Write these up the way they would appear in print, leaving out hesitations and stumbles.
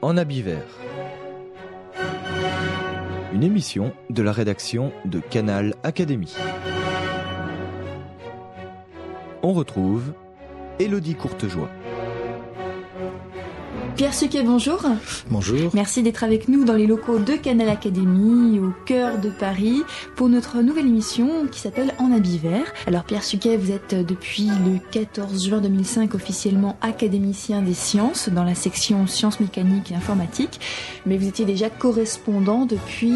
En habit vert. Une émission de la rédaction de Canal Académie. On retrouve Élodie Courtejoie. Pierre Suquet, bonjour. Bonjour. Merci d'être avec nous dans les locaux de Canal Académie, au cœur de Paris, pour notre nouvelle émission qui s'appelle En habit vert. Alors Pierre Suquet, vous êtes depuis le 14 juin 2005 officiellement académicien des sciences dans la section sciences mécaniques et informatiques, mais vous étiez déjà correspondant depuis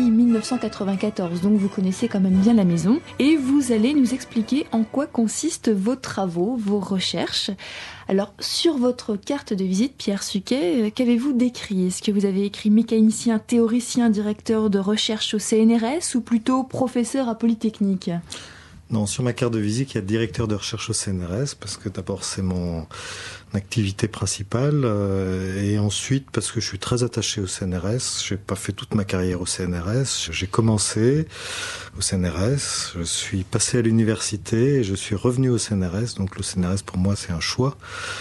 1994, donc vous connaissez quand même bien la maison. Et vous allez nous expliquer en quoi consistent vos travaux, vos recherches. Alors, sur votre carte de visite, Pierre Suquet, qu'avez-vous décrit ? Est-ce que vous avez écrit mécanicien, théoricien, directeur de recherche au CNRS ou plutôt professeur à Polytechnique ? Non, sur ma carte de visite, il y a directeur de recherche au CNRS, parce que d'abord c'est mon activité principale, et ensuite parce que je suis très attaché au CNRS. J'ai pas fait toute ma carrière au CNRS. J'ai commencé au CNRS, je suis passé à l'université, et je suis revenu au CNRS. Donc le CNRS pour moi c'est un choix,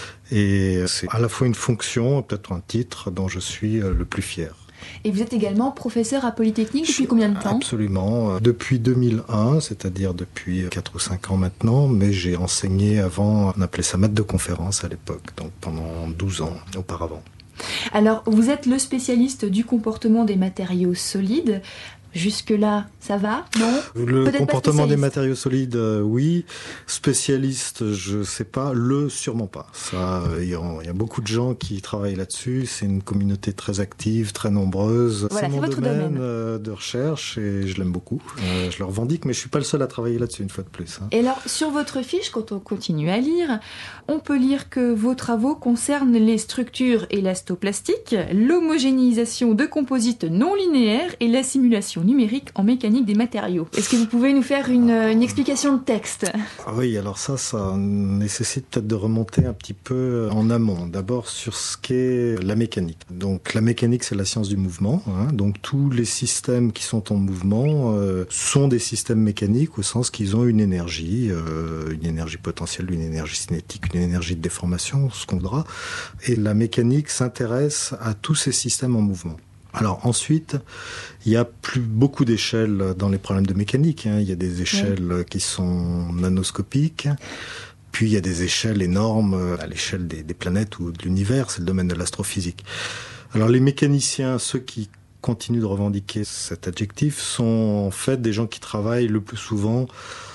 et c'est à la fois une fonction, peut-être un titre dont je suis le plus fier. Et vous êtes également professeur à Polytechnique depuis combien de temps ? Absolument, depuis 2001, c'est-à-dire depuis 4 ou 5 ans maintenant, mais j'ai enseigné avant, on appelait ça maître de conférence à l'époque, donc pendant 12 ans auparavant. Alors, vous êtes le spécialiste du comportement des matériaux solides. Jusque-là, ça va ? Non ? Le Peut-être comportement des matériaux solides, oui. Spécialiste, je sais pas. Sûrement pas. Ça, il y a beaucoup de gens qui travaillent là-dessus. C'est une communauté très active, très nombreuse. Voilà, c'est mon votre domaine de recherche et je l'aime beaucoup. Je le revendique, mais je suis pas le seul à travailler là-dessus, une fois de plus. Et alors, sur votre fiche, quand on continue à lire, on peut lire que vos travaux concernent les structures élastoplastique, l'homogénéisation de composites non linéaires et la simulation numérique en mécanique des matériaux. Est-ce que vous pouvez nous faire une explication de texte ? Ah oui, alors ça nécessite peut-être de remonter un petit peu en amont. D'abord sur ce qu'est la mécanique. Donc la mécanique, c'est la science du mouvement. Donc tous les systèmes qui sont en mouvement sont des systèmes mécaniques au sens qu'ils ont une énergie potentielle, une énergie cinétique, une énergie de déformation, ce qu'on voudra. Et la mécanique s'intéresse à tous ces systèmes en mouvement. Alors ensuite, il y a plus beaucoup d'échelles dans les problèmes de mécanique. Il y a des échelles qui sont nanoscopiques, puis il y a des échelles énormes à l'échelle des planètes ou de l'univers, c'est le domaine de l'astrophysique. Alors les mécaniciens, ceux qui continuent de revendiquer cet adjectif, sont en fait des gens qui travaillent le plus souvent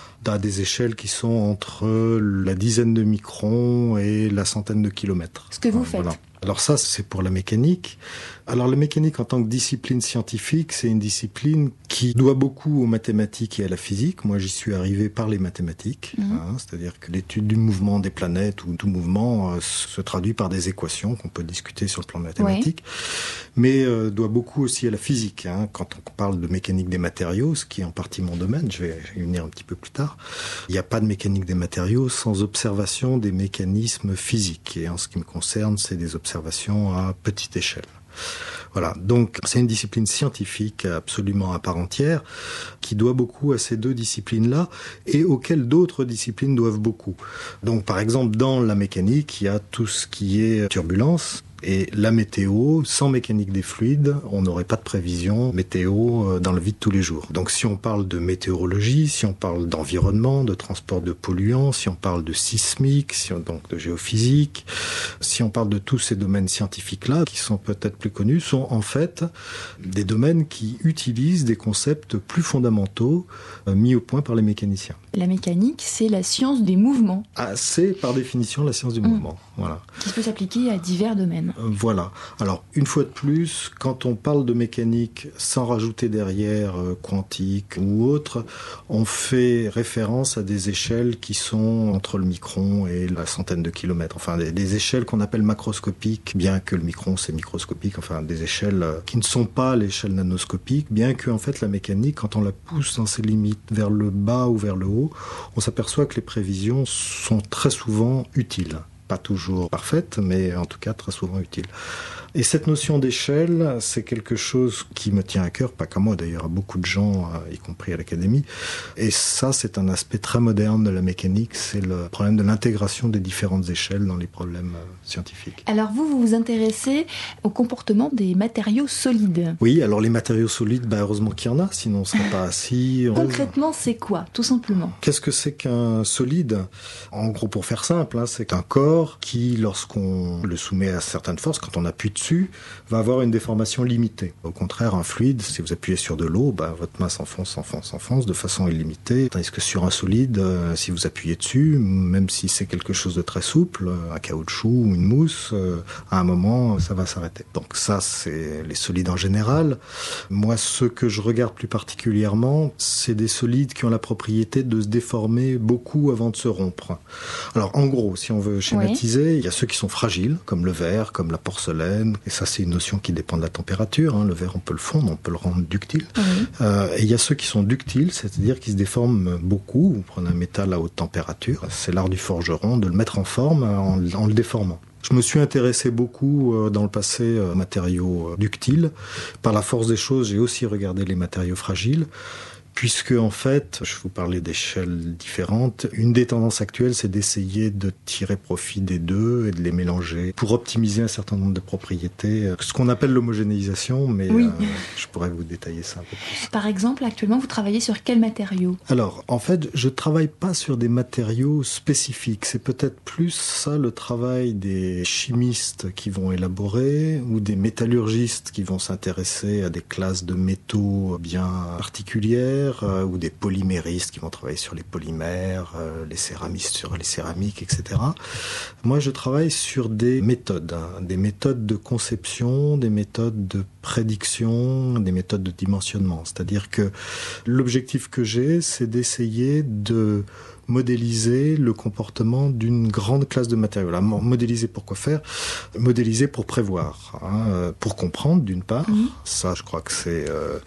à des échelles qui sont entre la dizaine de microns et la centaine de kilomètres. Ce que vous faites. Voilà. Alors ça, c'est pour la mécanique. Alors la mécanique en tant que discipline scientifique, c'est une discipline qui doit beaucoup aux mathématiques et à la physique. Moi, j'y suis arrivé par les mathématiques. C'est-à-dire que l'étude du mouvement des planètes ou tout mouvement se traduit par des équations qu'on peut discuter sur le plan mathématique. Mais doit beaucoup aussi à la physique. Quand on parle de mécanique des matériaux, ce qui est en partie mon domaine, je vais y venir un petit peu plus tard, il n'y a pas de mécanique des matériaux sans observation des mécanismes physiques. Et en ce qui me concerne, c'est des observations à petite échelle. Voilà, donc c'est une discipline scientifique absolument à part entière qui doit beaucoup à ces deux disciplines-là et auxquelles d'autres disciplines doivent beaucoup. Donc par exemple, dans la mécanique, il y a tout ce qui est turbulence. Et la météo, sans mécanique des fluides, on n'aurait pas de prévision météo dans la vie de tous les jours. Donc si on parle de météorologie, si on parle d'environnement, de transport de polluants, si on parle de sismique, donc de géophysique, si on parle de tous ces domaines scientifiques-là, qui sont peut-être plus connus, sont en fait des domaines qui utilisent des concepts plus fondamentaux mis au point par les mécaniciens. La mécanique, c'est la science des mouvements. C'est par définition la science du mouvement. Voilà. Qui peut s'appliquer à divers domaines. Voilà. Alors, une fois de plus, quand on parle de mécanique sans rajouter derrière quantique ou autre, on fait référence à des échelles qui sont entre le micron et la centaine de kilomètres. Enfin, des échelles qu'on appelle macroscopiques, bien que le micron c'est microscopique. Enfin, des échelles qui ne sont pas l'échelle nanoscopique, bien que en fait la mécanique, quand on la pousse dans ses limites vers le bas ou vers le haut, on s'aperçoit que les prévisions sont très souvent utiles. Pas toujours parfaites, mais en tout cas très souvent utiles. Et cette notion d'échelle, c'est quelque chose qui me tient à cœur, pas qu'à moi d'ailleurs, à beaucoup de gens, y compris à l'Académie. Et ça, c'est un aspect très moderne de la mécanique, c'est le problème de l'intégration des différentes échelles dans les problèmes scientifiques. Alors vous vous intéressez au comportement des matériaux solides. Oui, alors les matériaux solides, heureusement qu'il y en a, sinon on ne serait pas assis. Concrètement, c'est quoi, tout simplement? Qu'est-ce que c'est qu'un solide? En gros, pour faire simple, c'est un corps qui, lorsqu'on le soumet à certaines forces, quand on appuie dessus, va avoir une déformation limitée. Au contraire, un fluide, si vous appuyez sur de l'eau, votre main s'enfonce de façon illimitée. Tandis que sur un solide, si vous appuyez dessus, même si c'est quelque chose de très souple, un caoutchouc ou une mousse, à un moment, ça va s'arrêter. Donc ça, c'est les solides en général. Moi, ce que je regarde plus particulièrement, c'est des solides qui ont la propriété de se déformer beaucoup avant de se rompre. Alors, en gros, si on veut schématiser, il y a ceux qui sont fragiles, comme le verre, comme la porcelaine. Et ça, c'est une notion qui dépend de la température. Le verre, on peut le fondre, on peut le rendre ductile. Et il y a ceux qui sont ductiles, c'est-à-dire qui se déforment beaucoup. Vous prenez un métal à haute température. C'est l'art du forgeron de le mettre en forme en le déformant. Je me suis intéressé beaucoup dans le passé aux matériaux ductiles. Par la force des choses, j'ai aussi regardé les matériaux fragiles. Puisque, en fait, je vous parlais d'échelles différentes, une des tendances actuelles, c'est d'essayer de tirer profit des deux et de les mélanger pour optimiser un certain nombre de propriétés, ce qu'on appelle l'homogénéisation, mais je pourrais vous détailler ça un peu plus. Par exemple, actuellement, vous travaillez sur quels matériaux? Alors, en fait, je travaille pas sur des matériaux spécifiques. C'est peut-être plus ça le travail des chimistes qui vont élaborer ou des métallurgistes qui vont s'intéresser à des classes de métaux bien particulières, ou des polyméristes qui vont travailler sur les polymères, les céramistes sur les céramiques, etc. Moi, je travaille sur des méthodes de conception, des méthodes de prédiction, des méthodes de dimensionnement. C'est-à-dire que l'objectif que j'ai, c'est d'essayer de modéliser le comportement d'une grande classe de matériaux. Là, modéliser pour quoi faire? Modéliser pour prévoir, pour comprendre d'une part. Ça, je crois que c'est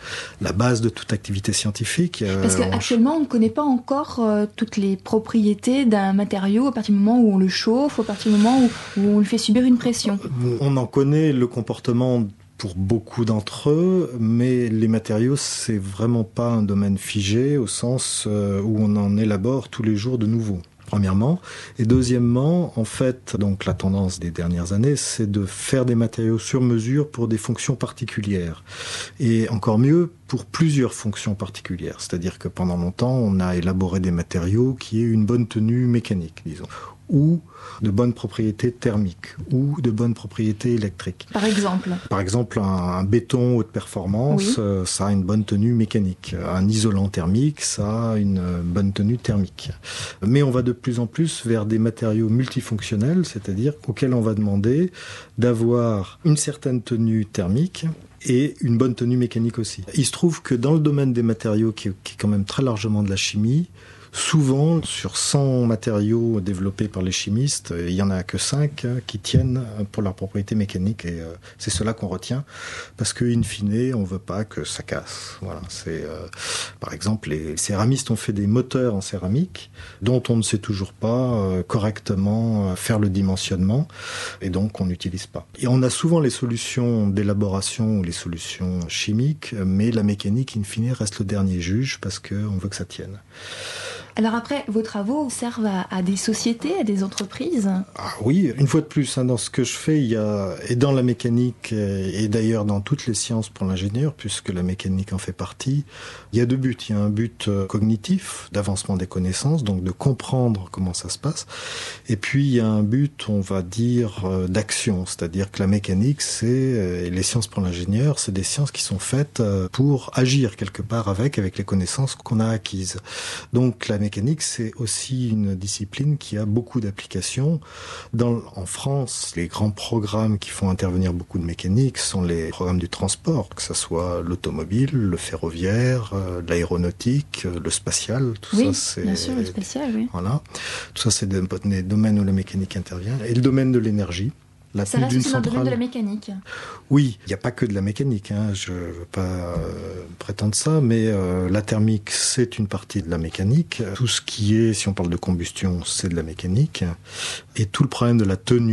la base de toute activité scientifique. Parce qu'actuellement, on ne connaît pas encore toutes les propriétés d'un matériau à partir du moment où on le chauffe, à partir du moment où on lui fait subir une pression. On en connaît le comportement pour beaucoup d'entre eux, mais les matériaux, c'est vraiment pas un domaine figé au sens où on en élabore tous les jours de nouveaux. Premièrement. Et deuxièmement, en fait, donc la tendance des dernières années, c'est de faire des matériaux sur mesure pour des fonctions particulières. Et encore mieux, pour plusieurs fonctions particulières. C'est-à-dire que pendant longtemps, on a élaboré des matériaux qui aient une bonne tenue mécanique, disons, ou de bonnes propriétés thermiques, ou de bonnes propriétés électriques. Par exemple, un béton haute performance, ça a une bonne tenue mécanique. Un isolant thermique, ça a une bonne tenue thermique. Mais on va de plus en plus vers des matériaux multifonctionnels, c'est-à-dire auxquels on va demander d'avoir une certaine tenue thermique et une bonne tenue mécanique aussi. Il se trouve que dans le domaine des matériaux, qui est quand même très largement de la chimie, souvent, sur 100 matériaux développés par les chimistes, il n'y en a que 5 qui tiennent pour leur propriété mécanique. Et c'est cela qu'on retient, parce que, in fine, on ne veut pas que ça casse. Voilà, par exemple, les céramistes ont fait des moteurs en céramique, dont on ne sait toujours pas correctement faire le dimensionnement, et donc on n'utilise pas. Et on a souvent les solutions d'élaboration ou les solutions chimiques, mais la mécanique, in fine, reste le dernier juge, parce qu'on veut que ça tienne. Alors après, vos travaux servent à des sociétés, à des entreprises? Ah oui, une fois de plus, dans ce que je fais, il y a, et dans la mécanique, et d'ailleurs dans toutes les sciences pour l'ingénieur, puisque la mécanique en fait partie, il y a deux buts. Il y a un but cognitif, d'avancement des connaissances, donc de comprendre comment ça se passe. Et puis il y a un but, on va dire, d'action, c'est-à-dire que la mécanique, et les sciences pour l'ingénieur, c'est des sciences qui sont faites pour agir quelque part avec les connaissances qu'on a acquises. Donc la mécanique, c'est aussi une discipline qui a beaucoup d'applications. En France, les grands programmes qui font intervenir beaucoup de mécanique sont les programmes du transport, que ce soit l'automobile, le ferroviaire, l'aéronautique, le spatial, tout ça, c'est... bien sûr, le spatial, oui. Voilà. Tout ça, c'est des domaines où la mécanique intervient. Et le domaine de l'énergie. Ça reste aussi dans le domaine de la mécanique. Oui, il n'y a pas que de la mécanique, je ne veux pas prétendre ça, mais la thermique, c'est une partie de la mécanique. Tout ce qui est, si on parle de combustion, c'est de la mécanique. Et tout le problème de la tenue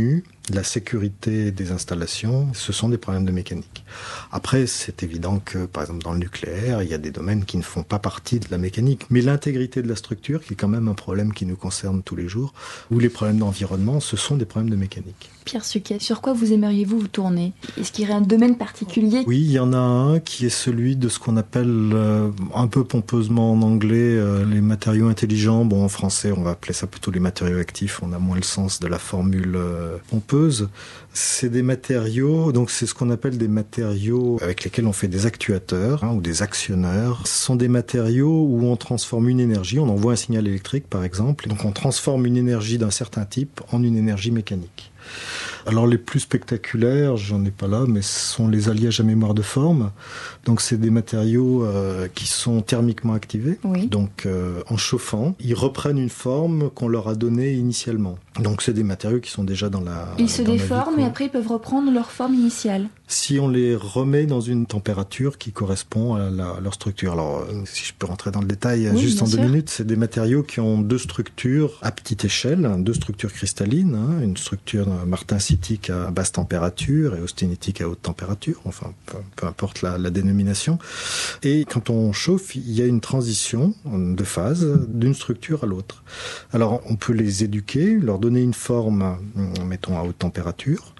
la sécurité des installations, ce sont des problèmes de mécanique. Après, c'est évident que, par exemple, dans le nucléaire, il y a des domaines qui ne font pas partie de la mécanique. Mais l'intégrité de la structure, qui est quand même un problème qui nous concerne tous les jours, ou les problèmes d'environnement, ce sont des problèmes de mécanique. Pierre Suquet, sur quoi vous aimeriez-vous vous tourner? Est-ce qu'il y aurait un domaine particulier? Oui, il y en a un qui est celui de ce qu'on appelle, un peu pompeusement en anglais, les matériaux intelligents. Bon, en français, on va appeler ça plutôt les matériaux actifs. On a moins le sens de la formule pompeuse. C'est des matériaux, donc c'est ce qu'on appelle des matériaux avec lesquels on fait des actuateurs ou des actionneurs. Ce sont des matériaux où on transforme une énergie, on envoie un signal électrique par exemple, et donc on transforme une énergie d'un certain type en une énergie mécanique. Alors les plus spectaculaires, j'en ai pas là, mais ce sont les alliages à mémoire de forme. Donc c'est des matériaux qui sont thermiquement activés. Oui. Donc en chauffant, ils reprennent une forme qu'on leur a donnée initialement. Donc c'est des matériaux qui sont déjà dans la... Ils se déforment et après ils peuvent reprendre leur forme initiale. Si on les remet dans une température qui correspond à leur structure. Alors, si je peux rentrer dans le détail juste en 2 minutes, c'est des matériaux qui ont 2 structures à petite échelle, 2 structures cristallines, une structure martensitique à basse température et austenitique à haute température, enfin, peu importe la dénomination. Et quand on chauffe, il y a une transition de phase d'une structure à l'autre. Alors, on peut les éduquer, leur donner une forme, mettons, à haute température,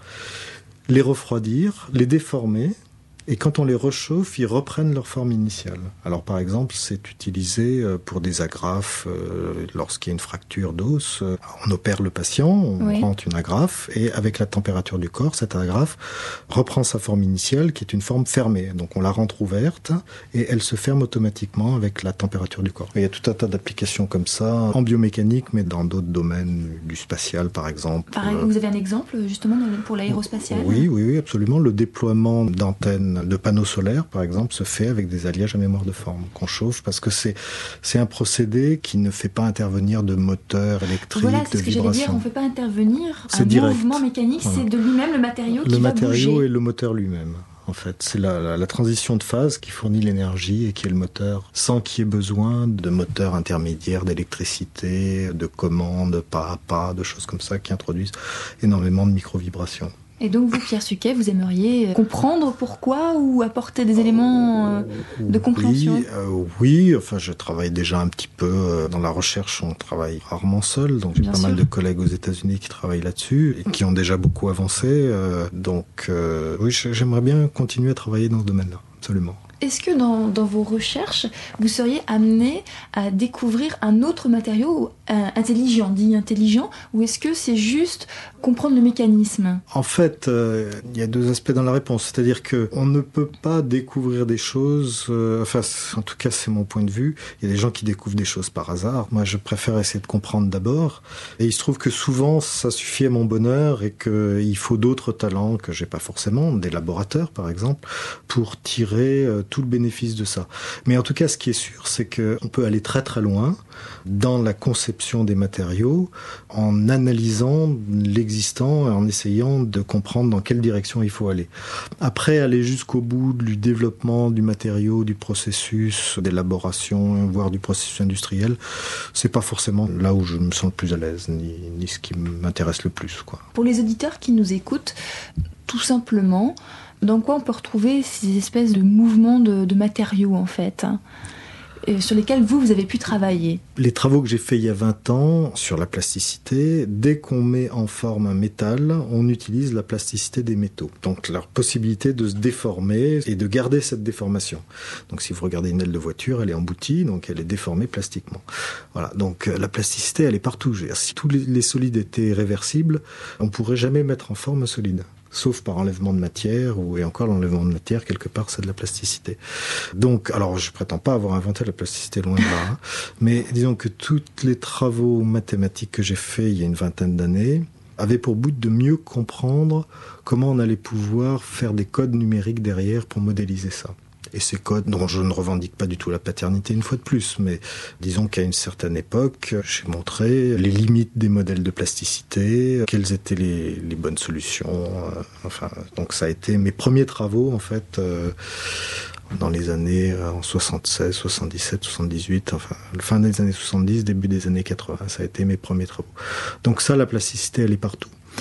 les refroidir, les déformer, et quand on les rechauffe, ils reprennent leur forme initiale. Alors par exemple, c'est utilisé pour des agrafes, lorsqu'il y a une fracture d'os, on opère le patient, on rentre une agrafe, et avec la température du corps, cette agrafe reprend sa forme initiale, qui est une forme fermée. Donc on la rentre ouverte, et elle se ferme automatiquement avec la température du corps. Et il y a tout un tas d'applications comme ça, en biomécanique, mais dans d'autres domaines, du spatial par exemple. Vous avez un exemple justement pour l'aérospatial? Oui, absolument. Le déploiement d'antennes de panneaux solaires, par exemple, se fait avec des alliages à mémoire de forme qu'on chauffe parce que c'est un procédé qui ne fait pas intervenir de moteur électrique, voilà, de c'est ce que vibration. j'allais dire, on ne fait pas intervenir c'est un direct. Mouvement mécanique, voilà. C'est de lui-même le matériau qui va bouger. Le matériau et le moteur lui-même. En fait, c'est la transition de phase qui fournit l'énergie et qui est le moteur, sans qu'il y ait besoin de moteurs intermédiaires, d'électricité, de commandes pas à pas, de choses comme ça qui introduisent énormément de micro-vibrations. Et donc vous, Pierre Suquet, vous aimeriez comprendre pourquoi ou apporter des éléments de compréhension? Oui, enfin je travaille déjà un petit peu dans la recherche, on travaille rarement seul, donc j'ai pas mal de collègues aux États-Unis qui travaillent là-dessus et qui ont déjà beaucoup avancé. Donc oui, j'aimerais bien continuer à travailler dans ce domaine-là, absolument. Est-ce que dans vos recherches, vous seriez amené à découvrir un autre matériau intelligent, dit intelligent, ou est-ce que c'est juste comprendre le mécanisme? En fait, il y a 2 aspects dans la réponse. C'est-à-dire qu'on ne peut pas découvrir des choses, enfin, en tout cas, c'est mon point de vue. Il y a des gens qui découvrent des choses par hasard. Moi, je préfère essayer de comprendre d'abord. Et il se trouve que souvent, ça suffit à mon bonheur et qu'il faut d'autres talents que j'ai pas forcément, des laborateurs, par exemple, pour tirer tout le bénéfice de ça. Mais en tout cas, ce qui est sûr, c'est qu'on peut aller très très loin dans la conception des matériaux en analysant l'existant et en essayant de comprendre dans quelle direction il faut aller. Après, aller jusqu'au bout du développement du matériau, du processus d'élaboration, voire du processus industriel, c'est pas forcément là où je me sens le plus à l'aise, ni ce qui m'intéresse le plus, quoi. Pour les auditeurs qui nous écoutent, tout simplement, dans quoi on peut retrouver ces espèces de mouvements de matériaux, en fait, sur lesquels vous avez pu travailler? Les travaux que j'ai faits il y a 20 ans sur la plasticité, dès qu'on met en forme un métal, on utilise la plasticité des métaux. Donc leur possibilité de se déformer et de garder cette déformation. Donc si vous regardez une aile de voiture, elle est emboutie, donc elle est déformée plastiquement. Voilà, donc la plasticité, elle est partout. Si tous les solides étaient réversibles, on ne pourrait jamais mettre en forme un solide. Sauf par enlèvement de matière, et encore l'enlèvement de matière, quelque part, c'est de la plasticité. Donc, alors, je prétends pas avoir inventé la plasticité, loin de là, mais disons que tous les travaux mathématiques que j'ai faits il y a une 20aine d'années avaient pour but de mieux comprendre comment on allait pouvoir faire des codes numériques derrière pour modéliser ça. Et ces codes, dont je ne revendique pas du tout la paternité une fois de plus, mais disons qu'à une certaine époque, j'ai montré les limites des modèles de plasticité, quelles étaient les bonnes solutions. Enfin, donc ça a été mes premiers travaux, en fait, dans les années en 76, 77, 78, enfin, fin des années 70, début des années 80. Ça a été mes premiers travaux. Donc ça, la plasticité, elle est partout.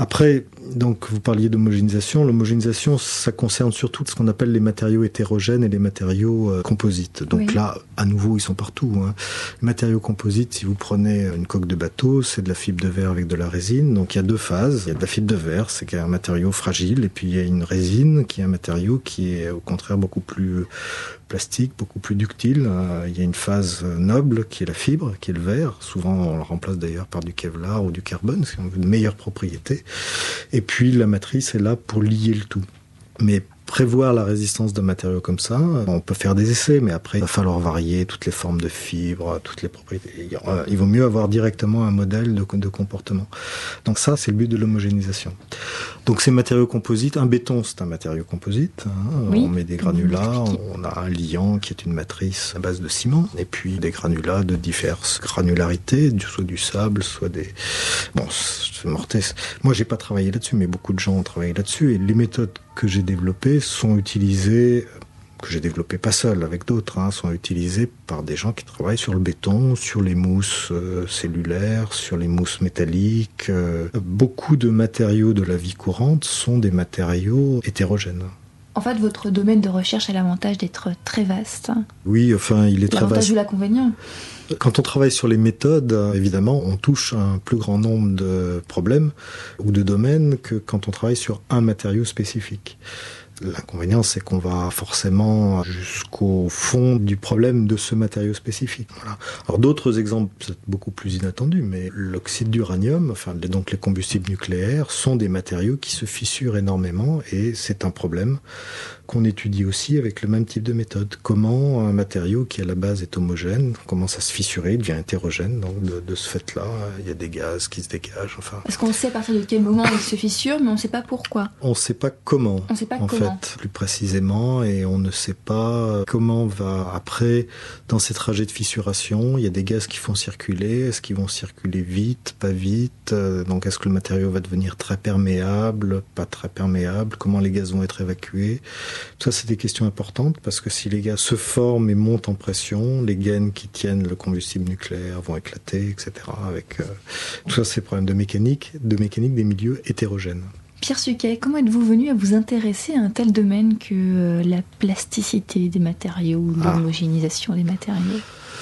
Après, donc, vous parliez d'homogénéisation. L'homogénéisation, ça concerne surtout ce qu'on appelle les matériaux hétérogènes et les matériaux composites. Donc là, à nouveau, ils sont partout. Les matériaux composites, si vous prenez une coque de bateau, c'est de la fibre de verre avec de la résine. Donc il y a deux phases. Il y a de la fibre de verre, c'est qu'il y a un matériau fragile, et puis il y a une résine qui est un matériau qui est au contraire beaucoup plus plastique, beaucoup plus ductile. Il y a une phase noble qui est la fibre, qui est le verre. Souvent, on le remplace d'ailleurs par du Kevlar ou du carbone, si on veut de meilleures propriétés. Et puis, la matrice est là pour lier le tout. Mais prévoir la résistance de matériaux comme ça, on peut faire des essais, mais après, il va falloir varier toutes les formes de fibres, toutes les propriétés. Il vaut mieux avoir directement un modèle de comportement. Donc ça, c'est le but de l'homogénéisation. Donc ces matériaux composites, un béton, c'est un matériau composite. On met des granulats, on a un liant qui est une matrice à base de ciment, et puis des granulats de diverses granularités, soit du sable, soit des... Bon, c'est mortel. Moi, j'ai pas travaillé là-dessus, mais beaucoup de gens ont travaillé là-dessus, et les méthodes que j'ai développées sont utilisées, que j'ai développées pas seul, avec d'autres, sont utilisées par des gens qui travaillent sur le béton, sur les mousses cellulaires, sur les mousses métalliques. Beaucoup de matériaux de la vie courante sont des matériaux hétérogènes. En fait, votre domaine de recherche a l'avantage d'être très vaste. Oui, enfin, il est très vaste. L'avantage ou l'inconvénient ? Quand on travaille sur les méthodes, évidemment, on touche un plus grand nombre de problèmes ou de domaines que quand on travaille sur un matériau spécifique. L'inconvénient, c'est qu'on va forcément jusqu'au fond du problème de ce matériau spécifique. Voilà. Alors d'autres exemples, peut-être beaucoup plus inattendus, mais l'oxyde d'uranium, enfin donc les combustibles nucléaires, sont des matériaux qui se fissurent énormément, et c'est un problème qu'on étudie aussi avec le même type de méthode. Comment un matériau qui à la base est homogène commence à se fissurer, il devient hétérogène. Donc de ce fait-là, il y a des gaz qui se dégagent. Enfin, parce qu'on sait à partir de quel moment il se fissure, mais on ne sait pas pourquoi. On ne sait pas comment. On ne sait pas en comment. Fait, plus précisément, et on ne sait pas comment va après dans ces trajets de fissuration. Il y a des gaz qui font circuler. Est-ce qu'ils vont circuler vite, pas vite? Donc est-ce que le matériau va devenir très perméable, pas très perméable? Comment les gaz vont être évacués? Tout ça, c'est des questions importantes, parce que si les gaz se forment et montent en pression, les gaines qui tiennent le combustible nucléaire vont éclater, etc. Avec tout ça, c'est des problèmes de mécanique des milieux hétérogènes. Pierre Suquet, comment êtes-vous venu à vous intéresser à un tel domaine que la plasticité des matériaux ou l'homogénéisation des matériaux ?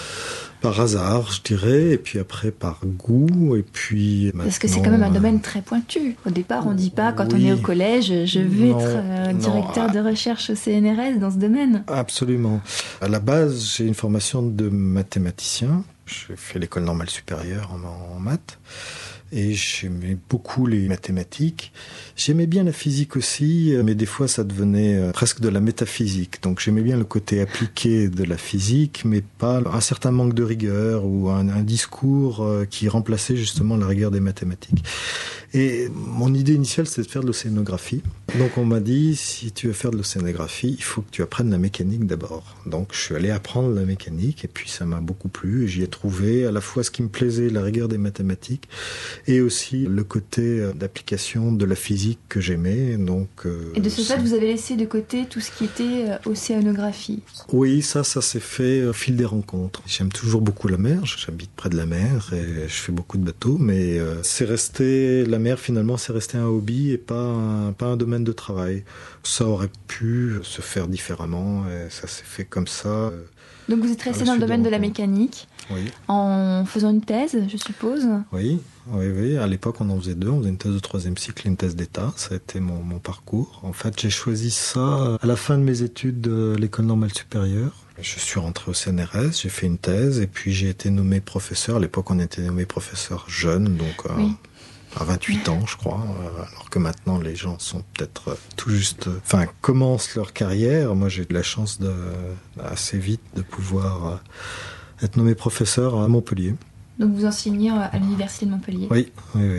Par hasard, je dirais, et puis après par goût, et puis maintenant... Parce que c'est quand même un domaine très pointu. Au départ, on ne dit pas, quand on est au collège, je veux être directeur de recherche au CNRS dans ce domaine. Absolument. À la base, j'ai une formation de mathématicien. J'ai fait l'école normale supérieure en maths. Et j'aimais beaucoup les mathématiques. J'aimais bien la physique aussi, mais des fois ça devenait presque de la métaphysique. Donc j'aimais bien le côté appliqué de la physique, mais pas un certain manque de rigueur ou un discours qui remplaçait justement la rigueur des mathématiques. Et mon idée initiale, c'était de faire de l'océanographie. Donc on m'a dit, si tu veux faire de l'océanographie, il faut que tu apprennes la mécanique d'abord. Donc je suis allé apprendre la mécanique, et puis ça m'a beaucoup plu. J'y ai trouvé à la fois ce qui me plaisait, la rigueur des mathématiques, et aussi le côté d'application de la physique que j'aimais. Donc, et de ce fait, vous avez laissé de côté tout ce qui était océanographie ? Oui, ça s'est fait au fil des rencontres. J'aime toujours beaucoup la mer, j'habite près de la mer et je fais beaucoup de bateaux, mais c'est resté, la mer finalement, c'est resté un hobby et pas un domaine de travail. Ça aurait pu se faire différemment, et ça s'est fait comme ça. Donc vous êtes resté dans le domaine de la mécanique, oui, en faisant une thèse, je suppose ? Oui. À l'époque, on en faisait deux. On faisait une thèse de 3e cycle et une thèse d'État. Ça a été mon parcours. En fait, j'ai choisi ça à la fin de mes études de l'école normale supérieure. Je suis rentré au CNRS, j'ai fait une thèse, et puis j'ai été nommé professeur. À l'époque, on était nommé professeur jeune, donc à 28 ans, je crois. Alors que maintenant, les gens sont peut-être tout juste... commencent leur carrière. Moi, j'ai eu de la chance assez vite de pouvoir être nommé professeur à Montpellier. Donc vous enseignez à l'université de Montpellier ? Oui.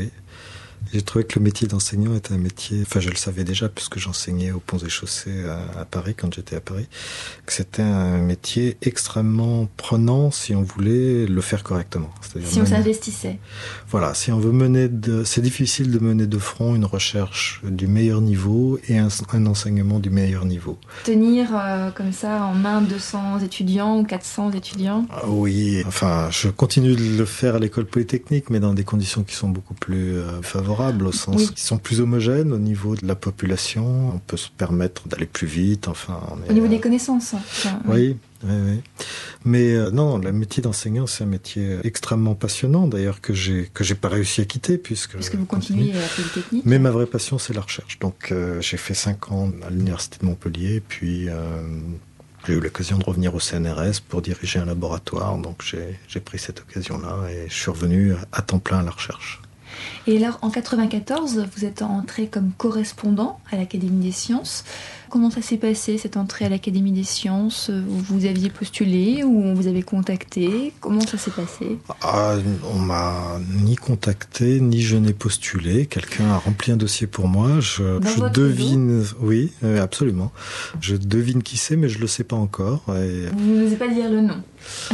J'ai trouvé que le métier d'enseignant était un métier... Enfin, je le savais déjà, puisque j'enseignais aux Ponts et Chaussées à Paris, quand j'étais à Paris, que c'était un métier extrêmement prenant si on voulait le faire correctement. Si on s'investissait. Voilà, si on veut c'est difficile de mener de front une recherche du meilleur niveau et un enseignement du meilleur niveau. Tenir comme ça en main 200 étudiants ou 400 étudiants ? Oui, enfin, je continue de le faire à l'école polytechnique, mais dans des conditions qui sont beaucoup plus favorables. favorable au sens qu'ils sont plus homogènes au niveau de la population. On peut se permettre d'aller plus vite. Enfin, au niveau des connaissances. Oui. Mais non, le métier d'enseignant, c'est un métier extrêmement passionnant, d'ailleurs, que j'ai pas réussi à quitter puisque vous continuez à la Polytechnique. Mais ma vraie passion, c'est la recherche. Donc j'ai fait 5 ans à l'université de Montpellier, puis j'ai eu l'occasion de revenir au CNRS pour diriger un laboratoire. Donc j'ai pris cette occasion-là et je suis revenu à temps plein à la recherche. Et alors, en 1994, vous êtes entré comme correspondant à l'Académie des Sciences. Comment ça s'est passé, cette entrée à l'Académie des Sciences ? Vous aviez postulé ou on vous avait contacté ? Comment ça s'est passé ? On m'a ni contacté, ni je n'ai postulé. Quelqu'un a rempli un dossier pour moi. Je devine... Oui, absolument. Je devine qui c'est, mais je ne le sais pas encore. Et... Vous n'osez pas dire le nom ?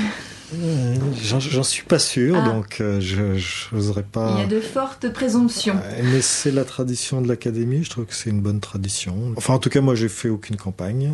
J'en suis pas sûr, donc je n'oserais pas... Il y a de fortes présomptions. Mais c'est la tradition de l'Académie, je trouve que c'est une bonne tradition. Enfin, en tout cas, moi, j'ai fait aucune campagne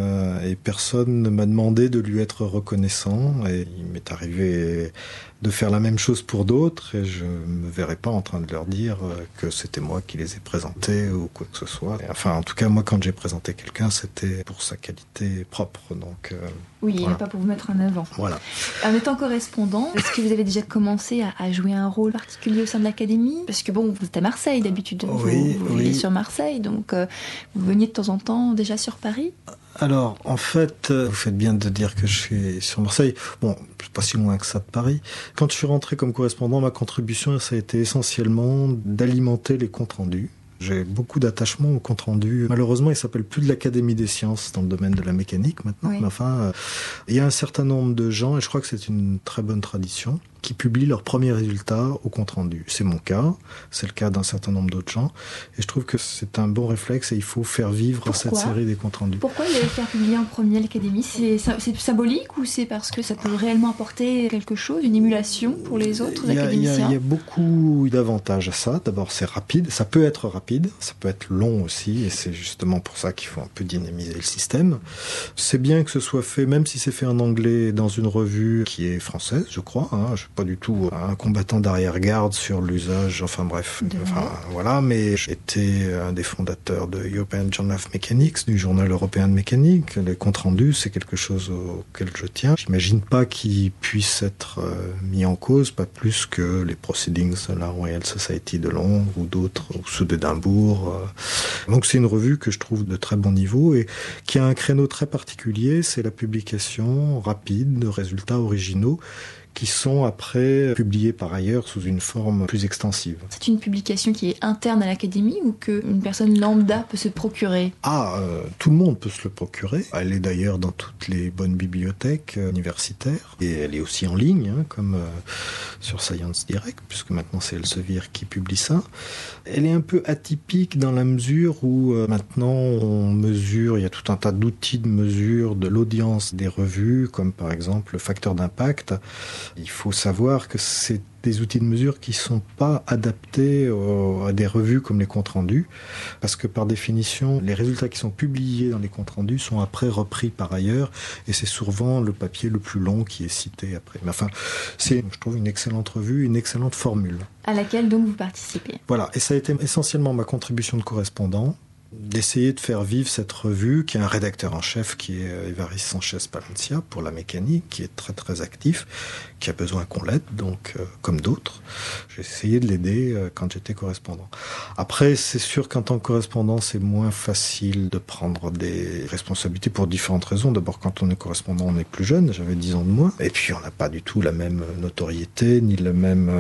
et personne ne m'a demandé de lui être reconnaissant. Et il m'est arrivé de faire la même chose pour d'autres et je me verrais pas en train de leur dire que c'était moi qui les ai présentés ou quoi que ce soit. Et enfin, en tout cas, moi, quand j'ai présenté quelqu'un, c'était pour sa qualité propre. Donc, oui, voilà. Et pas pour vous mettre en avant. Voilà. En étant correspondant, est-ce que vous avez déjà commencé à jouer un rôle particulier au sein de l'Académie ? Parce que bon, vous êtes à Marseille d'habitude, vous vivez sur Marseille, donc vous veniez de temps en temps déjà sur Paris ? Alors, en fait, vous faites bien de dire que je suis sur Marseille. Bon, c'est pas si loin que ça de Paris. Quand je suis rentré comme correspondant, ma contribution, ça a été essentiellement d'alimenter les comptes rendus. J'ai beaucoup d'attachement aux comptes rendus. Malheureusement, il s'appelle plus de l'Académie des Sciences dans le domaine de la mécanique maintenant. Oui. Mais enfin, il y a un certain nombre de gens, et je crois que c'est une très bonne tradition, qui publient leurs premiers résultats au compte rendu. C'est mon cas, c'est le cas d'un certain nombre d'autres gens, et je trouve que c'est un bon réflexe et il faut faire vivre cette série des comptes rendus. Pourquoi il allait faire publier en premier l'Académie ? C'est symbolique ou c'est parce que ça peut réellement apporter quelque chose, une émulation pour les autres académiciens ? Il y a beaucoup d'avantages à ça. D'abord, c'est rapide, ça peut être rapide, ça peut être long aussi, et c'est justement pour ça qu'il faut un peu dynamiser le système. C'est bien que ce soit fait, même si c'est fait en anglais, dans une revue qui est française, je crois, je suis pas du tout un combattant d'arrière-garde sur l'usage, enfin bref, voilà, mais j'étais un des fondateurs de European Journal of Mechanics, du journal européen de mécanique. Les comptes rendus, c'est quelque chose auquel je tiens. J'imagine pas qu'il puisse être mis en cause, pas plus que les proceedings de la Royal Society de Londres ou d'autres, ou ceux d'Édimbourg. Donc c'est une revue que je trouve de très bon niveau et qui a un créneau très particulier, c'est la publication rapide de résultats originaux qui sont après publiés par ailleurs sous une forme plus extensive. C'est une publication qui est interne à l'Académie ou qu'une personne lambda peut se procurer ? Tout le monde peut se le procurer. Elle est d'ailleurs dans toutes les bonnes bibliothèques universitaires. Et elle est aussi en ligne, comme sur Science Direct, puisque maintenant c'est Elsevier qui publie ça. Elle est un peu atypique dans la mesure où maintenant on mesure, il y a tout un tas d'outils de mesure de l'audience des revues, comme par exemple le facteur d'impact. Il faut savoir que c'est des outils de mesure qui ne sont pas adaptés à des revues comme les comptes rendus, parce que par définition, les résultats qui sont publiés dans les comptes rendus sont après repris par ailleurs, et c'est souvent le papier le plus long qui est cité après. Mais enfin, c'est, je trouve, une excellente revue, une excellente formule. À laquelle donc vous participez. Voilà, et ça a été essentiellement ma contribution de correspondant, d'essayer de faire vivre cette revue, qui a un rédacteur en chef qui est Évariste Sanchez-Palencia pour la mécanique, qui est très très actif, qui a besoin qu'on l'aide, donc comme d'autres. J'ai essayé de l'aider quand j'étais correspondant. Après, c'est sûr qu'en tant que correspondant, c'est moins facile de prendre des responsabilités pour différentes raisons. D'abord, quand on est correspondant, on est plus jeune, j'avais 10 ans de moins, et puis on n'a pas du tout la même notoriété, ni le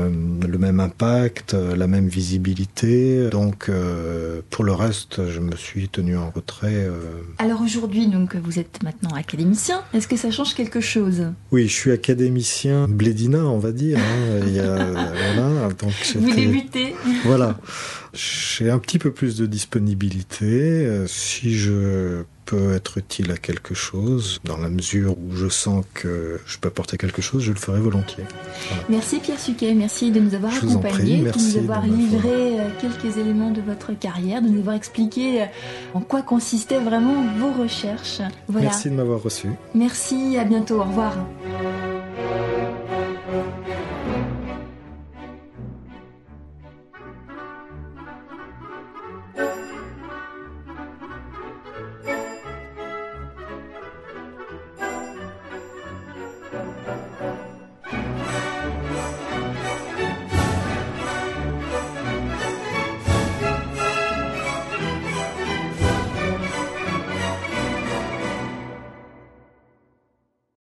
même impact, la même visibilité. Donc, pour le reste, je me suis tenu en retrait. Alors aujourd'hui, donc, vous êtes maintenant académicien. Est-ce que ça change quelque chose ? Oui, je suis académicien blédina, on va dire. Voilà, donc vous débutez. Voilà. J'ai un petit peu plus de disponibilité. Si je peux être utile à quelque chose, dans la mesure où je sens que je peux apporter quelque chose, je le ferai volontiers. Voilà. Merci Pierre Suquet, merci de nous avoir accompagnés, de nous avoir livré quelques éléments de votre carrière, de nous avoir expliqué en quoi consistaient vraiment vos recherches. Voilà. Merci de m'avoir reçu. Merci, à bientôt, au revoir.